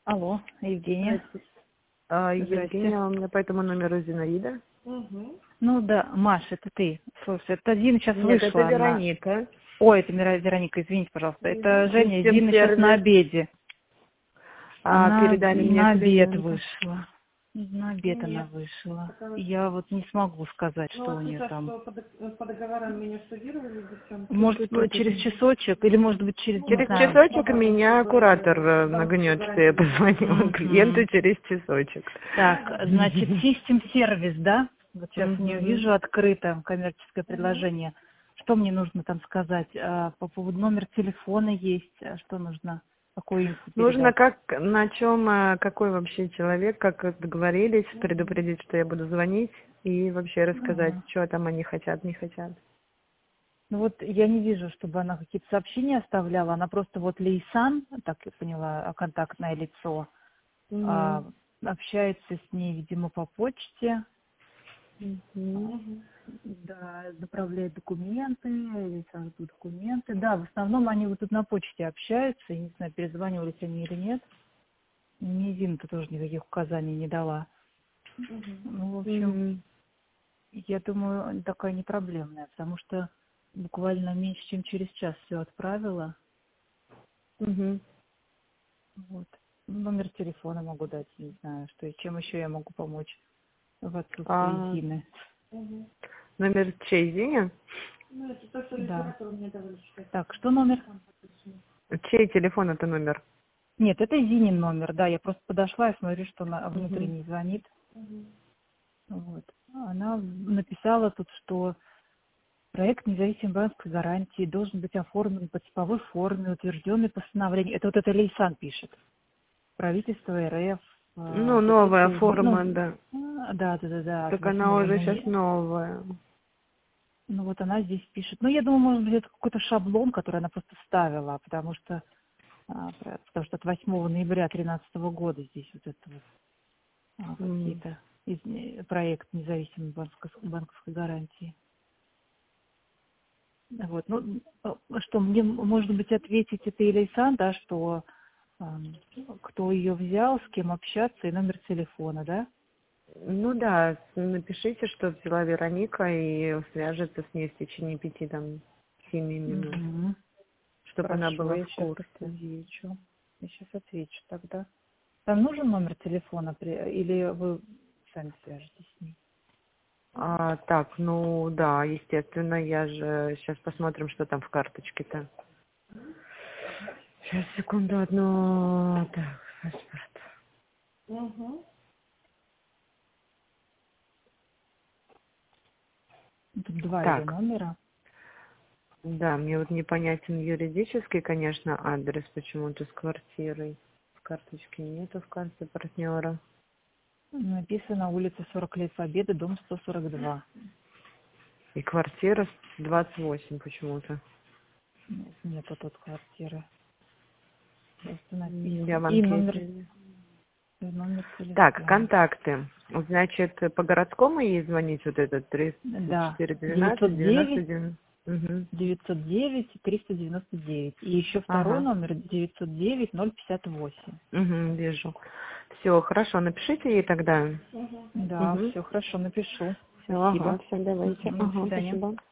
Алло, Евгения. Здравствуйте. Здрасте. Евгения, у меня по этому номеру Зинаида. Ну да, Маша, это ты. Слушай, это Зина сейчас Нет, вышла. это Вероника. Ой, это Вероника, извините, пожалуйста. Это Женя, Систем Зина сейчас на сервис. обеде. Она Передали мне на обед клиента. вышла. На обед она Нет, вышла. потому Я вот не смогу сказать, ну, что у вот нее сейчас, там. что по договорам меня штудировали, девчонки. Может, через часочек, или может быть через, не Через знаю. часочек меня куратор нагнет, что я позвонила клиенту через часочек. Так, значит, System сервис, да? Вот сейчас не Мгм. вижу открыто коммерческое предложение. Что мне нужно там сказать? По поводу номер телефона есть. Что нужно? Какую инфу Нужно передать? на чем, какой вообще человек, как договорились, предупредить, что я буду звонить и вообще рассказать, Ага. что там они хотят, не хотят. Ну вот я не вижу, чтобы она какие-то сообщения оставляла. Она просто вот Лейсан, так я поняла, контактное лицо, Мгм. общается с ней, видимо, по почте. Мгм. Да, направляет документы, или сразу документы. Да, в основном они вот тут на почте общаются, я не знаю, перезванивались они или нет. Мне Зина-то тоже никаких указаний не дала. Ну, в общем, Мгм. я думаю, такая не проблемная, потому что буквально меньше, чем через час все отправила. Мгм. Вот. Номер телефона могу дать, не знаю, что и чем еще я могу помочь в отсутствии А Зины. номер чей, Зиня? Ну, это то, что Да. литературу мне давали читать. Так, что номер? Чей телефон это номер? Нет, это Зинин номер, да, я просто подошла и смотрю, что она Мгм. внутренний звонит. Вот. Она написала тут, что проект независимой банковской гарантии должен быть оформлен по типовой форме, утвержденный постановлением. Это вот это Лейсан пишет. Правительство РФ. Ну, новая Петиция, форма, да. да, от Так она 8 уже сейчас ноября. новая. Ну вот она здесь пишет. Ну, я думаю, может быть, это какой-то шаблон, который она просто вставила, потому что от 8 ноября 2013 года здесь вот это вот М. какие-то проект независимой банковской гарантии. Вот. Ну, что мне, может быть, ответить это Илейсан, да, что кто ее взял, с кем общаться и номер телефона, да? Ну да, напишите, что взяла Вероника и свяжется с ней в течение 5-7 минут, Угу. чтобы она Хорошо, была я в сейчас курсе. отвечу. Я сейчас отвечу тогда. Там нужен номер телефона или вы сами свяжетесь с ней? Так, ну да, естественно, я же сейчас посмотрим, что там в карточке-то. Сейчас, секунду, одну. Так, паспорт. Тут два ее Так, номера. да, мне вот непонятен юридический, конечно, адрес почему-то с квартирой. В карточке нету в карте партнера. Написано улица 40 лет Победы, дом 142. И квартира 28 почему-то. Нет, нету тут квартиры. Просто Я написано. в И анкете. номер Так, телефона. контакты. Значит, по городскому ей звонить вот этот Да. 3412 909 99. Угу. 909 399. И еще второй Ага. номер 909 058. Угу, вижу. Все, хорошо, напишите ей тогда. Да, Угу. все хорошо, напишу. Все, Спасибо. ага, все, давайте. До Ага, свидания. спасибо.